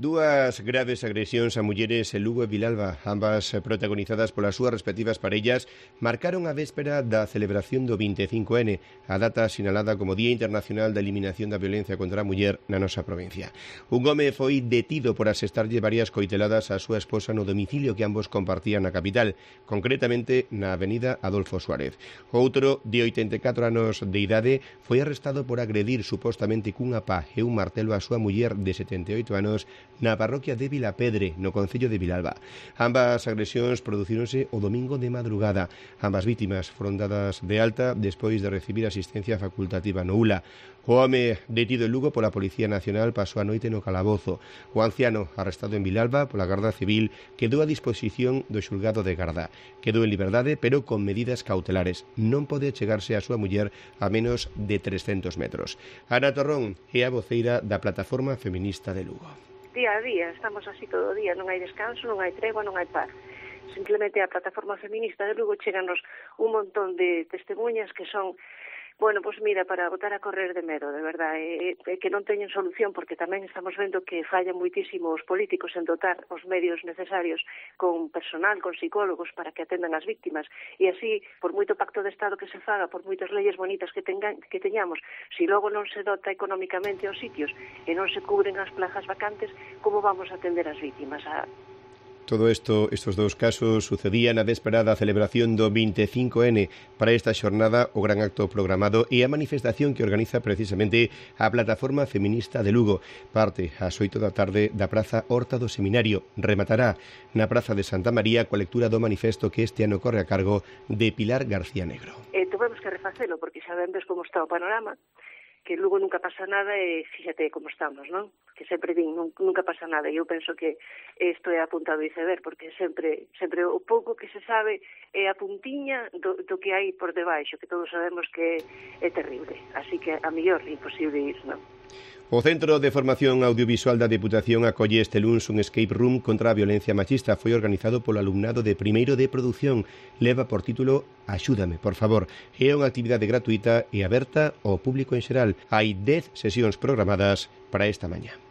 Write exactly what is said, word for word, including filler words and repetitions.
Dúas graves agresións a mulleres en Lugo e Vilalba, ambas protagonizadas polas súas respectivas parellas, marcaron a véspera da celebración do vinte e cinco ene, a data sinalada como Día Internacional da Eliminación da Violencia contra a Muller na nosa provincia. Un home foi detido por asestarlle varias coiteladas á súa esposa no domicilio que ambos compartían na capital, concretamente na avenida Adolfo Suárez. Outro, de oitenta e catro anos de idade, foi arrestado por agredir supostamente cunha pá e un martelo a súa muller de setenta e oito anos na parroquia de Vilapedre, no concello de Vilalba. Ambas agresións producíronse o domingo de madrugada. Ambas vítimas foron dadas de alta despois de recibir asistencia facultativa no U L A. O home detido en Lugo pola Policía Nacional pasou a noite no calabozo. O anciano, arrestado en Vilalba pola Garda Civil, quedou a disposición do xulgado de Garda. Quedou en liberdade, pero con medidas cautelares. Non pode chegarse a súa muller a menos de trescentos metros. Ana Torrón é a voceira da Plataforma Feminista de Lugo. Día a día, estamos así todo o día, non hai descanso, non hai tregua, non hai paz. Simplemente a Plataforma Feminista de Lugo cheganos un montón de testemunhas que son, bueno, pois mira, para botar a correr de medo, de verdade, e, e que non teñen solución, porque tamén estamos vendo que fallan moitísimo os políticos en dotar os medios necesarios con personal, con psicólogos para que atendan as víctimas, e así, por moito pacto de Estado que se faga, por moitas leyes bonitas que, tengan, que teñamos, si logo non se dota económicamente os sitios e non se cubren as plazas vacantes, como vamos a atender as víctimas? A Todo isto, estos dous casos sucedían na véspera da celebración do vinte e cinco ene. Para esta xornada, o gran acto programado e a manifestación que organiza precisamente a Plataforma Feminista de Lugo. Parte ás oito da tarde da Praza Horta do Seminario. Rematará na Praza de Santa María coa lectura do manifesto que este ano corre a cargo de Pilar García Negro. Eh, tuvemos que refacelo porque xa vendes como está o panorama, que luego nunca pasa nada e fíjate como estamos, non? Que sempre din, nunca pasa nada, e eu penso que isto é apuntado iceberg, porque sempre sempre o pouco que se sabe é a puntiña do, do que hai por debaixo, que todos sabemos que é terrible, así que a mellor imposible ir, non? O Centro de Formación Audiovisual da Deputación acolle este luns un escape room contra a violencia machista. Foi organizado polo alumnado de primeiro de produción. Leva por título Axúdame, por favor. É unha actividade gratuita e aberta ao público en xeral. Hai dez sesións programadas para esta mañá.